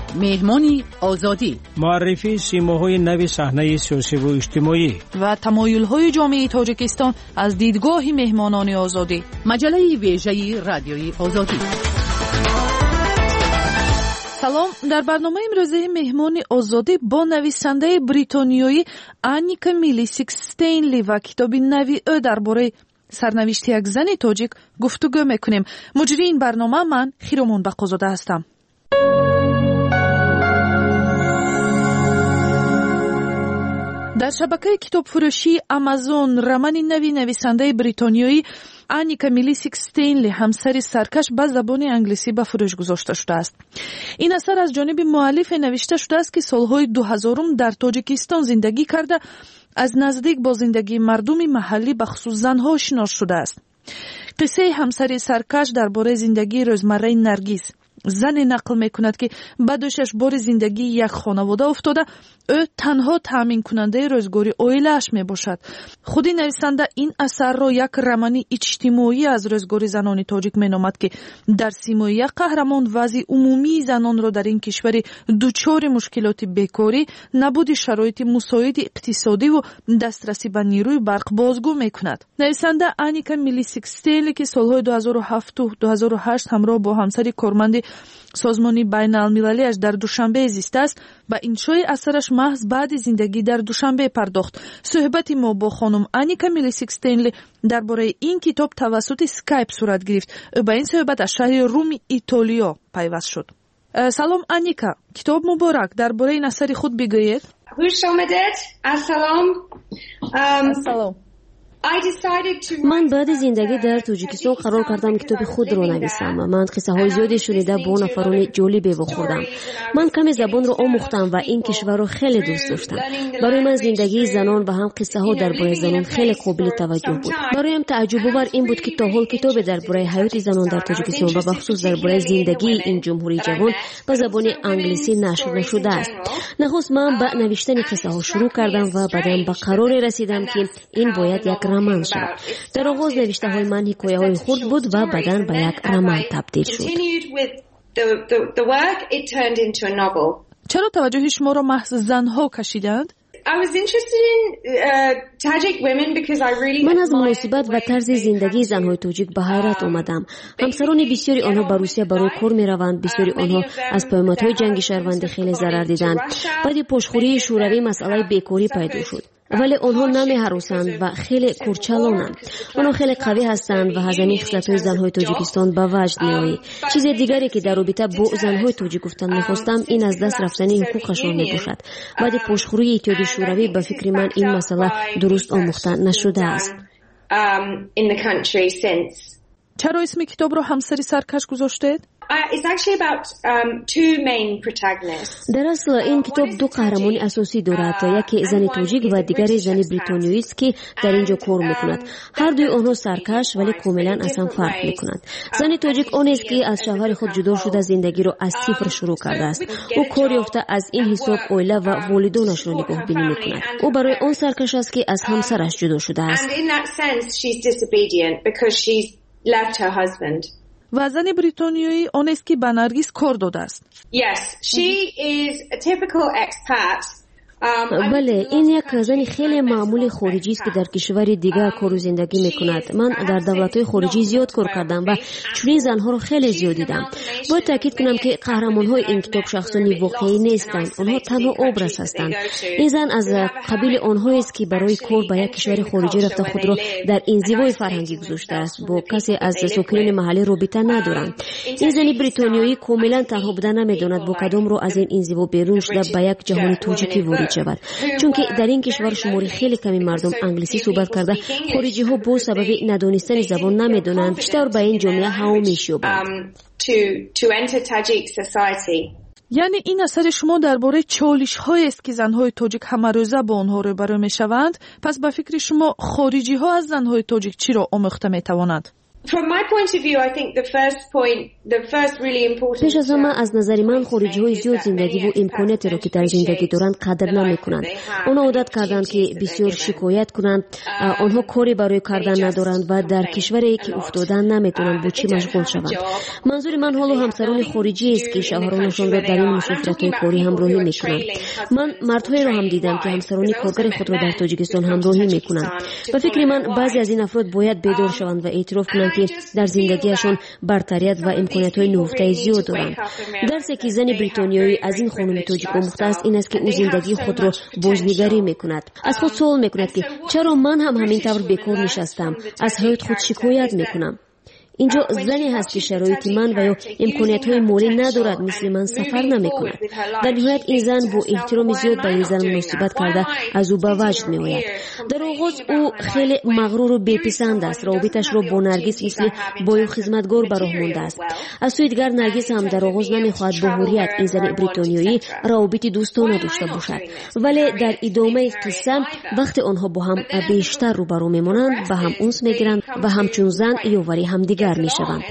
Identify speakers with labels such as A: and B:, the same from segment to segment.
A: مهمانی آزادی،
B: معرفی سیماهای نوی صحنه سیاسی و اجتماعی
C: و تمایل‌های جامعه تاجیکستان از دیدگاه مهمانان آزادی.
A: مجله ویژه رادیوی آزادی.
C: سلام، در برنامه امروزه مهمان آزادی با نویسنده بریتانیایی آنیکا میلیسیک ستینلی و کتاب نوی او درباره سرنوشت یک زن تاجیک گفتگو میکنیم. مجری این برنامه من خیرمون بقازاده هستم. در شبکه کتاب فروشی آمازون رمان نوی نویسنده بریتانیایی آنیکا میلیسیک ستینلی همسر سرکش به زبان انگلیسی به فروش گذاشته شده است. این اثر از جانب مؤلف نوشته شده است که سالهای 2000 در تاجیکستان زندگی کرده از نزدیک با زندگی مردم محلی به خصوص زنها آشنا شده است. قصه همسر سرکش درباره زندگی روزمره نرگس، زنی نقل میکند که به دوشش بار زندگی یک خانواده افتاده، او تنها تامین کننده روزگاری عائله‌اش می باشد. خودی نویسنده این اثر را یک رمان اجتماعی از روزگاری زنان تاجیک می نامد که در سیمای یک قهرمان وضع عمومی زنان را در این کشور دچار مشکلات بیکاری، نبود شرایط مساعد اقتصادی و دسترسی به نیروی برق بازگو می کند. نویسنده آنیکا میلیسیک ستینلی که سالهای 2007 و 2008 همراه با همسر کارمند سازمانی بین المللیش در دوشنبه زیسته است، به انشای اثرش محض بعد زندگی در دوشنبه پرداخت. صحبت ما با خانم آنیکا میلیسیک ستینلی درباره این کتاب توسط اسکایپ صورت گرفت. او به این صحبت از شهر روم ایتالیا پیوست شد. سلام آنیکا، کتاب مبارک. درباره این اثر خود بگویید.
D: خوش آمدید.
C: سلام.
E: من بعد زندگی در تاجیکستان قرار کردم کتاب خود را نویسم. من قصه های زیادی شنیده با نفران جالبی خوردم. من کمی زبان را آموختم و این کشور را خیلی دوست داشتم. برای من زندگی زنان و هم قصه ها درباره زنان خیلی قابل توجه بود. برایم تعجب آور این بود که تا حال کتاب درباره حیات زنان در تاجیکستان و به خصوص درباره زندگی این جمهوری جوان به زبان انگلیسی نشر نشده است. نخست من به نوشتن قصه ها شروع کردم و بعداً به قراری رسیدم که این باید یک رمان شد. در آغاز نوشته های من حکایه های خرد بود و بعداً به یک رمان تبدیل شد.
C: چرا توجه شما را محض زنها کشیدند؟
E: من از مناسبت و طرز زندگی زنهای تاجیک به حیرت آمدم. همسران بسیاری آنها به روسیه برای کار می روند. بسیاری آنها از پیامدهای جنگ شهروندی خیلی ضرر دیدند. بعد پشتخوری شوروی مسئله بیکاری پیدا شد. ولی آنها نمی هراسند و خیلی کورچالانند. آنها خیلی قوی هستند و هزینه خصلت‌های زنهای تاجیکستان به وجد می‌آید. چیز دیگری که در رابطه با زنهای تاجیک گفتن می‌خواستم این از دست رفتن حقوقشان میباشد. بعد پشتخوری اتحادیه شوروی به فکر من این مسئله درست آموخته نشده است.
C: چرا اسم کتاب رو همسر سرکش گذاشتید؟
E: در اصل این کتاب دو قهرمان اساسی دارد. یکی زن تاجیک و دیگری زن بریتانیایی است که در اینجا کار میکند. هر دوی آنها سرکش ولی کاملا اصلا فرق میکنند. زن تاجیک آن است که از شوهر خود جدا شده زندگی را از صفر شروع کرده است. او کار یافته از این حساب عائله و والدانش را نگهبانی میکند. او برای آن سرکش است که از همسرش جدا شده است.
C: و زن بریتانیایی آن است که به نرگس کار داده است.
E: بله، این یک زن خیلی معمولی خارجی است که در کشور دیگر کار و زندگی میکند. من در دولت‌های خارجی زیاد کار کردم و چنین زنها رو خیلی زیاد دیدم. باید تاکید کنم که قهرمان‌های این کتاب شخصانی واقعی نیستند. آنها تنها ابراز هستند. این زن از قبیل آنهایی است که برای کار به یک کشور خارجی رفته خود را در انزوای فرهنگی گذاشته است. با کسی از ساکنین محلی رابطه ندارند. این زن بریتانیایی کاملا تنها بودن نمیداند با کدام رو از این انزوا بیرون شده به یک جهان تاجیکی وارد شود. چون که در این کشور شماری خیلی کمی مردم انگلیسی صحبت کرده، خارجی ها با سبب ندانستن زبان نمیدونند بیشتر به این جامعه هوامیش یابند.
C: یعنی این اثر شما درباره چالش هایی است که زنهای تاجیک همه روزه با آنها روبرو میشوند. پس به فکر شما خارجی ها از زنهای تاجیک چی را آموخته میتوانند؟
D: From my point of view, I think the first point
E: پیش از همه از نظر من خارجی های زیاد زندگی و امکاناتی رو که در زندگی دارند قدر نمیکنند. آنها عادت کردند که بسیار شکایت کنند، آنها کاری برای کردن ندارند و در کشوری که افتادن نمیتونند با چی مشغول شوند. منظور من حالا همسران خارجی است که شوهرانشان را در این مسافرت‌های کاری همراهی میکنند. من مردهایی را هم دیدم که همسران کارگر خود را در تاجیکستان همراهی میکنند. به فکر من بعضی از این افراد باید بیدار شوند و اعتراف کنند که در زندگیشان برتریت و امکانات‌های نهفته زیاد دارند. درسی که زن بریتانیایی از این خانم تاجیک آموخته است این است که او زندگی خود را بازنگری میکند. از خود سوال میکند که چرا من هم همین طور بیکار نشستم، از حیات خود شکایت میکنم. اینجا زنی هست که شرایط من و یا امکانیت‌های مالی ندارد، مثل من سفر نمی‌کند. در نهایت این زن با احترام زیاد به این زن مناسبت کرده از او به وجد می‌آید. در آغاز او خیلی مغرور و بی‌پسند است. رابطش را با نرگس مثل بای و خدمتگار به راه مانده است. از سوی دیگر نرگس هم در آغاز نمی‌خواهد با حریت این زن بریتانیایی رابطه دوستانه داشته باشد. ولی در ادامه قصه وقتی آنها با هم بیشتر روبرو می‌مانند به هم انس می‌گیرند و همچون زن یاوری همدیگر میشوند.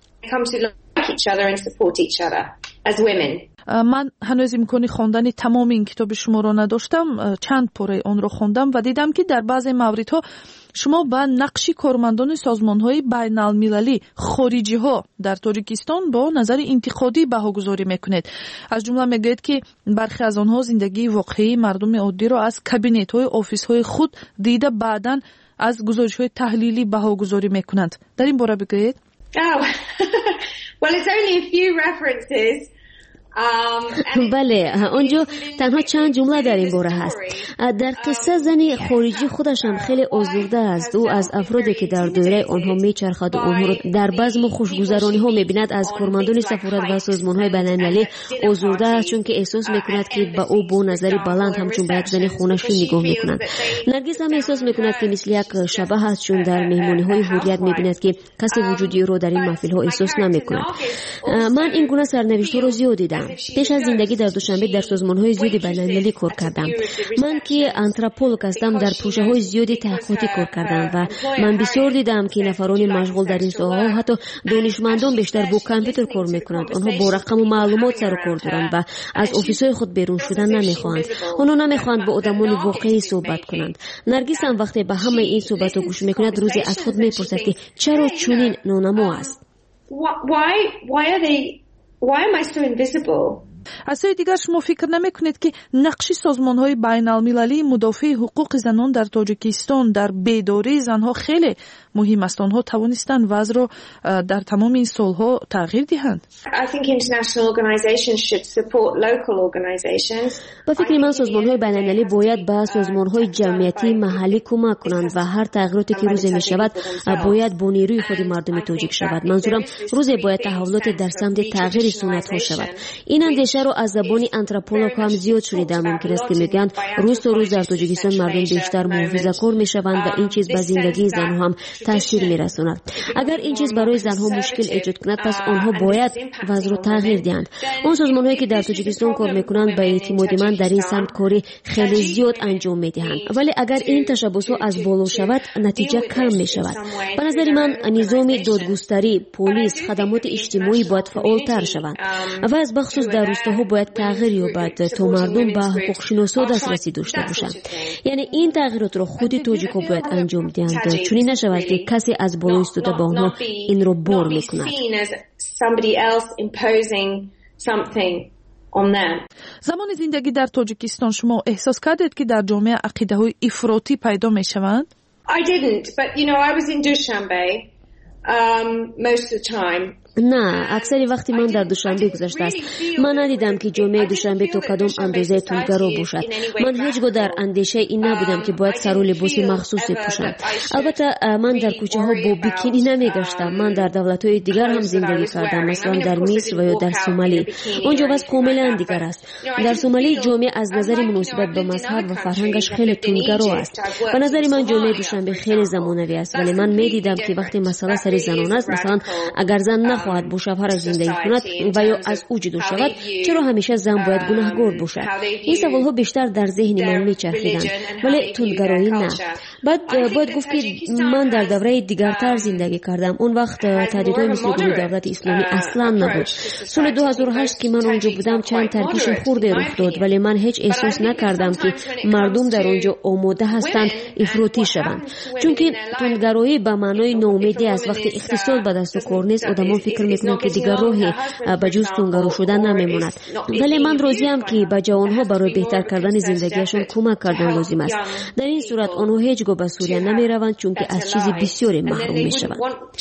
C: من هنوز امکانی خواندن تمام این کتاب شما را نداشتم، چند پاره آن را خواندم و دیدم که در بعضی موردها شما با نقش کارمندان سازمان‌های بین‌المللی خارجی‌ها در تاجیکستان با نظر انتقادی بهاگذاری می‌کنید. از جمله میگوید که برخی از آنها زندگی واقعی مردم عادی را از کابینت‌های آفیس‌های خود دیده بعداً از گزارش‌های تحلیلی بهاگذاری می‌کنند. در این باره بگویید.
D: Well, it's only a few references.
E: بله، آنجا تنها چند جمله در این باره هست. در قصه زنی خارجی خودش هم خیلی آزرده است. او از افرادی که در دایره آنها میچرخد و آنها را در بزم خوشگذرانی ها میبیند از کارمندان سفارت و سازمان های بین‌المللی آزرده است، چون که احساس میکند که به او با نظری بلند همچون به یک زن خونشی نگاه میکنند. نرگس هم احساس میکند که مثل یک شبح است، چون در مهمانی های حریت میبیند که کسی وجودی را در این محفل ها احساس نمیکند. من این گونه سرنوشت را زیاد دیدم. پیش از زندگی در دوشنبه در سازمان‌های زیادی بین‌المللی کار کردم. من که آنتروپولوژ هستم در پروژه‌های زیادی تحقیقاتی کار کردم و من بسیار دیدم که نفران مشغول در این ساحه حتی دانشمندان بیشتر با کامپیوتر کار می‌کنند. آنها با رقم و معلومات سر و کار دارند و از آفیس‌های خود بیرون شدن نمی‌خواهند. آنها نمی‌خواهند با آدمان واقعی صحبت کنند. نرگس هم وقتی به همه این صحبت‌ها گوش می‌کند روزی از خود می‌پرسد که چرا چنین نانما است.
D: Why am I so invisible?
C: از سوی دیگر شما فکر نمی‌کنید که نقش سازمان‌های بین‌المللی مدافع حقوق زنان در تاجیکستان در بیداری زنها خیلی مهم است؟ آنها توانستند وضع را در تمام این سالها تغییر دهند.
D: I think international organizations should support local organizations.
E: با فکر من سازمان‌های بین‌المللی باید به سازمان‌های جمعیتی محلی کمک کنند و هر تغییراتی که روزی می‌شود باید با نیروی خود مردم تاجیک شود. منظورم روزی باید تحولات در سمت تغییر سنت‌ها شود. این اندیشه رو از زبان آنتروپولوژ هم زیاد شنیدم. ممکن است که میگن روز تا روز در تاجیکستان مردم بیشتر محافظه‌کار میشوند و این چیز به زندگی زنها هم تاثیر میرساند. اگر این چیز برای زنها مشکل ایجاد کند پس آنها باید وضع را تغییر دهند. اون سازمان‌هایی که در تاجیکستان کار میکنند به اعتماد من در این سمت کاری خیلی زیاد انجام میدهند. ولی اگر این تشبسات از بالا شود نتیجه کم میشود. به نظر من نظام دادگستری، پلیس، خدمات اجتماعی باید فعالتر شوند و از بخصوص در روستاها باید تغییر یابد تا مردم به حقوق شناسا دسترسی داشته باشند. یعنی این تغییرات را خود تاجیک‌ها باید انجام دهند، چنین نشود که کسی از بالا ایستاده با آنها این را بار میکند.
C: زمان زندگی در تاجیکستان شما احساس کردید که در جامعه عقیده‌های افراطی پیدا میشوند؟
D: I didn't, but I was in Dushanbe most of the time.
E: نه، اکثر وقتی من در دوشنبه گذشته است. من ندیدم که جامعه دوشنبه تا کدام اندازه تندگرا باشد. من هیچگاه در اندیشه این نبودم که باید سر و لباس مخصوصی بپوشم. البته من در کوچه ها با بیکینی نمیگشتم. من در دولت‌های دیگر هم زندگی کردم، مثلا در مصر و یا در سومالی. اونجا وضع کاملا دیگر است. در سومالی جامعه از نظر مناسبت به مذهب و فرهنگش خیلی تندگرا است. به نظر من جامعه دوشنبه خیلی زمانوی است، ولی من میدیدم که وقتی مسئله سر زنان است، مثلا اگر زن نمیخواهد با شوهرش زندگی کند و یا از او جدا شود، چرا همیشه زن باید گناهکار باشد؟ این سوالها بیشتر در ذهن من میچرخیدند، ولی تندگرایی نه. بعد باید گفت که من در دوره دیگرتر زندگی کردم. اون وقت تهدیدهای مثل گروه دولت اسلامی اصلا نبود. سال 2008 که من اونجا بودم چند ترکیش خورده رخ داد، ولی من هیچ احساس نکردم که مردم در اونجا آماده هستند افراطی شوند، چون که تندگرایی به معنای ناامیدی است. وقتی اقتصاد به دست و کار نیست، آدم‌ها فکر میکنند که دیگر راهی به جز تندگرا شدن نمیماند. ولی من راضیم که به جوانها برای بهتر کردن زندگیشان کمک کردن لازم است. در این صورت آنها هیچگاه به سوریه نمیروند، چون که از چیز بسیاری محروم میشوند.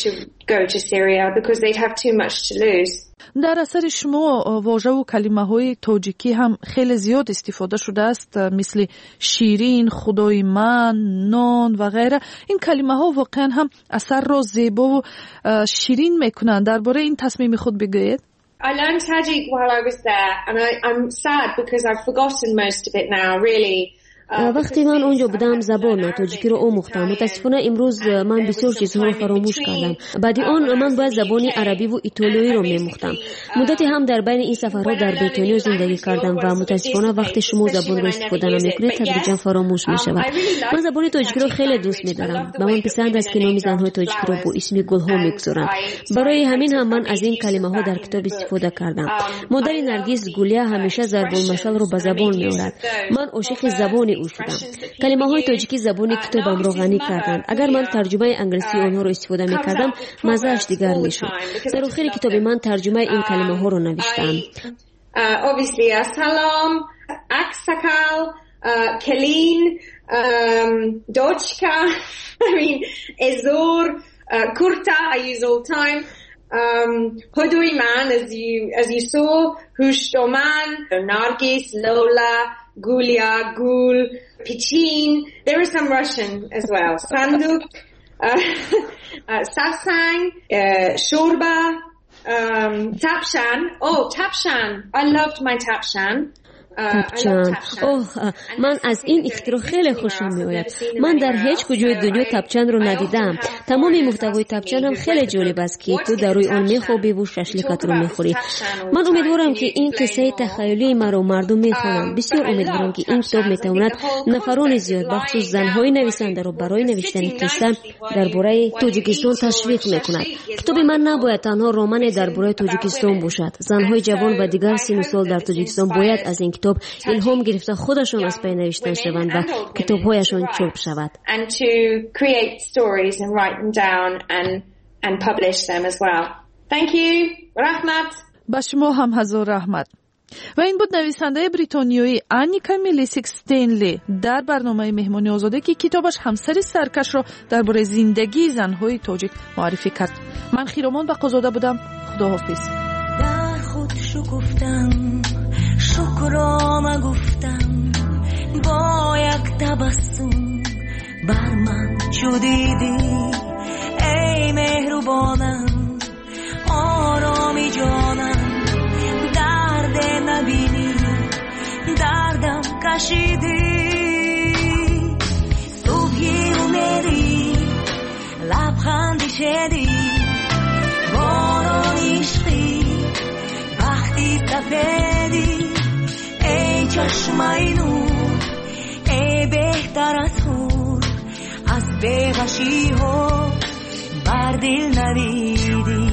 C: در اثر شما واژه و کلمه های تاجیکی هم خیلی زیاد استفاده شده است، مثل شیرین، خدای من، نان و غیره. این کلمه ها واقعا هم اثر را زیبا و شیرین میکنند. درباره این تصمیم خود بگویید.
D: I learned Tajik while I was there, and I'm sad because I've forgotten most of it now, really.
E: وقتی من اونجا بودم زبان تاجیکی رو آموختم. متاسفانه امروز من بسیار چیزها رو فراموش کردم. بعد آن من باید زبان عربی و ایتالیایی رو می‌آموختم. مدتی هم در بین این سفرها در بریتانیا زندگی کردم و متاسفانه وقتی شما زبان رو استفاده نمی‌کنید تدریجاً فراموش می‌شود. من زبان تاجیکی رو خیلی دوست می‌دارم و من پسند است که نام زن‌های تاجیکی رو با اسم گل‌ها می‌گذارند. برای همین هم من از این کلمه‌ها در کتاب استفاده کردم. مادر نرگس گولیا همیشه ضرب المثل رو به زبان می‌آورد. من عاشق زبان او شدم. کلمه‌های تاجیکی زبان کتابم رو غنی کردند. اگر من ترجمه انگلیسی آنها رو استفاده می‌کردم، مزه‌اش دیگر می‌شد. در آخر کتاب من ترجمه این کلمه‌ها رو نوشتم.
D: Obviously salam, aksakal, kelin, dochka, I mean ezor, kurta I use all the time. Hodoy man as you saw, Hushtoman, Nargis, Lola, Gulia, Gul, Pichin. There is some Russian as well. Sanduk, Safsang, Shorba, Tapshan. Oh, Tapshan. I loved my Tapshan.
E: تپچان. من از این اختراع خیلی خوشم میآید. من در هیچ کجای دنیا تپچان رو ندیدم. تمام محتوای تپچان هم خیلی جالب است که تو در روی آن میخوابی و ششلیکت رو میخوری. من امیدوارم که این قصه تخیلی مرا مردم میخوانند. بسیار امیدوارم که این کتاب میتواند نفران زیاد بخصوص زنهای نویسنده رو برای نوشتن قصه درباره تاجیکستان تشویق میکند. کتاب من نباید تنها رمان درباره تاجیکستان باشد. زنهای جوان و دیگر سن و سال در تاجیکستان باید از این کتاب الهام گرفته خودشون از پی نوشتن شوند و کتاب‌هایشون چاپ شود.
D: And to create stories and write them down and publish them as well. Thank you. رحمت.
C: با شما هم هزار رحمت. و این بود نویسنده بریتانیایی آنیکا میلیسیک استینلی در برنامه مهمانی آزاده که کتابش همسر سرکش را درباره زندگی زن‌های تاجیک معرفی کرد. من خیرامان بقازاده بودم. خداحافظ.
F: در خود شکفتم شکرام گفتم با یک تبسم بر من چو دیدی ای مهربانم آرامی جانم درد نبینی دردم کشیدی صبحی اومدی لبخندی شدی باران عشقی وقتی سفیدی ای چشمای نور ای بهتر از خور از بی‌غشی ها بر دل ندیدی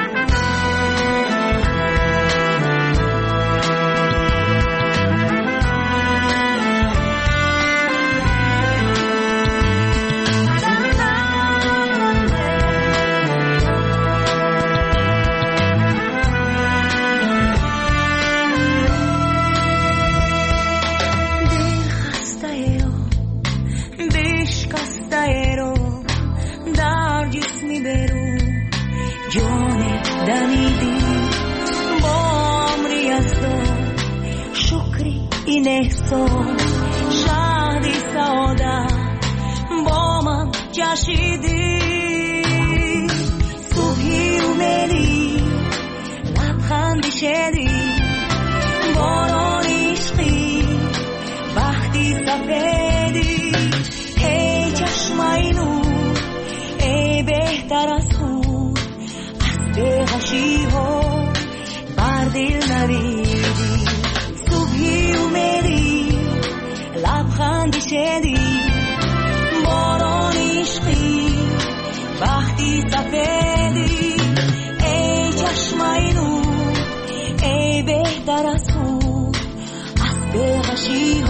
F: شادی سعادت با من جشیدی صبحی اومدی لبخندی شدی باران عشقی وقتی سفیدی ای چشمای نور ای بهتر از خور از بی‌غشی دل ندیدی صبحی اومدی لبخندی شدی باران عشقی وقتی سفیدی ای چشمای نور ای بهتر از خود از بغشی